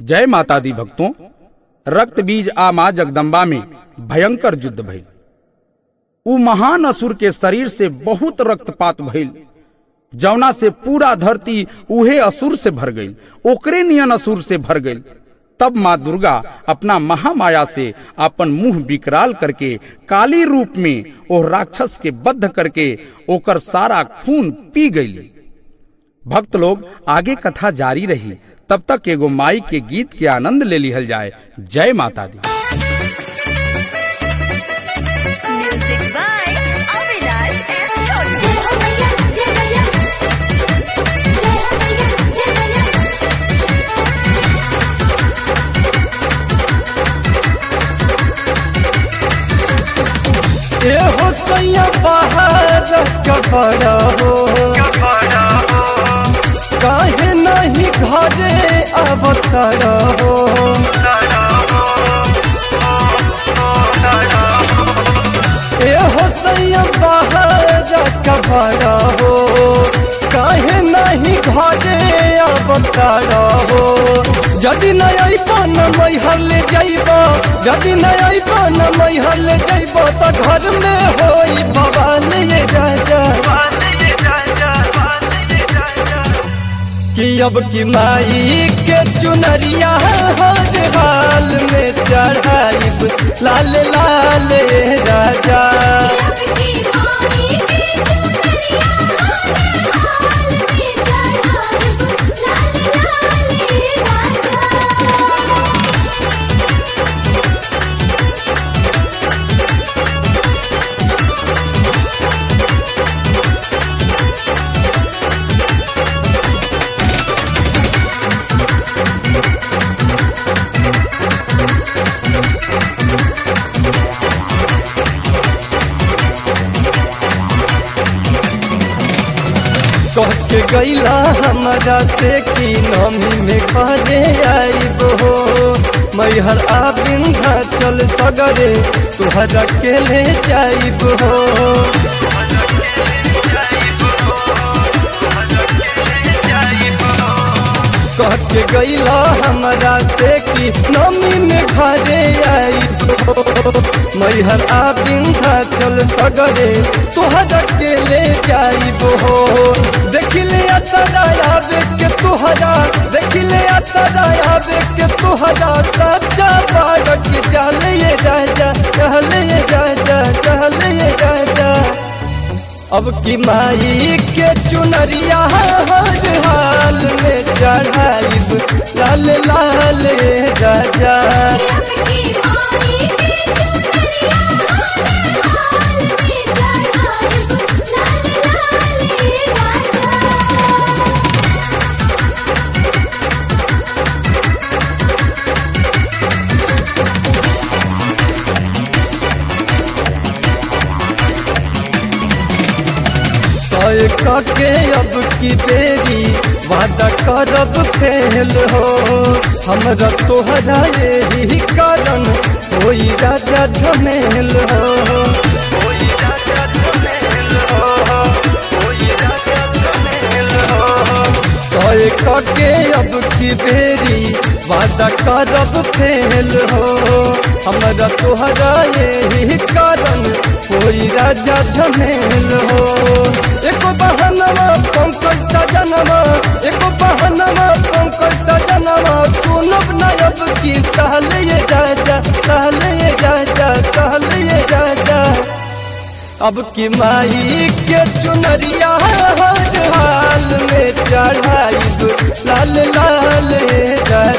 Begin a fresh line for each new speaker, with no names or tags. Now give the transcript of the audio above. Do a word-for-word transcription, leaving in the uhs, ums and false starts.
जय माता दी भक्तों, रक्त बीज आ मां जगदम्बा में भयंकर युद्ध भइल। उ महान असुर के शरीर से बहुत रक्तपात भइल, जौना से पूरा धरती उहे असुर से भर गई, ओकरे नियन असुर से भर गई। तब मां दुर्गा अपना महामाया से अपन मुंह विकराल करके काली रूप में ओ राक्षस के बद्ध करके ओकर सारा खून पी गई। भक्त लोग आगे कथा जारी रही, तब तक एगो माई के गीत के आनंद ले लिहल जाए। जय माता दी।
ए हो सैया बाहर कपड़ा हो, काहे नहीं घरे अवतर हो। ए हो सैया बाहर कपड़ा हो, काहे नहीं घरे अवतर हो। यदि न अइबन मैहर ले जाइब, यदि न अइबन मैहर ले जाइब त घर में होई बवाल ये राजा। कि अब की माई के चुनरिया हर हाल में चढ़ाइब, लाल लाल राजा। कह के गैला हमारा से कि नमी में घरे आइब हो, मैहर आ विंध्याचल सगरे तुहरा के ले जाइब हो। कह के गैला हमारा से कि नमी में घरे आइब हो, मैहर आ विंध्याचल सगरे तुहरा के ले जाइब हो। देखिले असराया के तुहरा, देखिले असराया के तुहरा सच्चा बाड़क चले ये राजा, चले ये राजा, चले ये राजा। अब की माई के चुनरिया हर हाल में चढ़ाइब, लाल लाल राजा। के अब की बेरी वादा करब फेल हो, हमरा तोहरा यही कारण होई राजा झमेल हो। के अब की बेरी वादा करब फेल हो, हमरा तोहरा यही कारण होई राजा झमेल हो। एको बहनवा पंकज सजनवा, एको बहनवा पंकज सजनवा, सुनब नयब की सहल ये राजा, सहल ये राजा, सहल ये राजा। अब की माई के चुनरिया हर हाल में चढ़ाइब, लाल लाल राजा।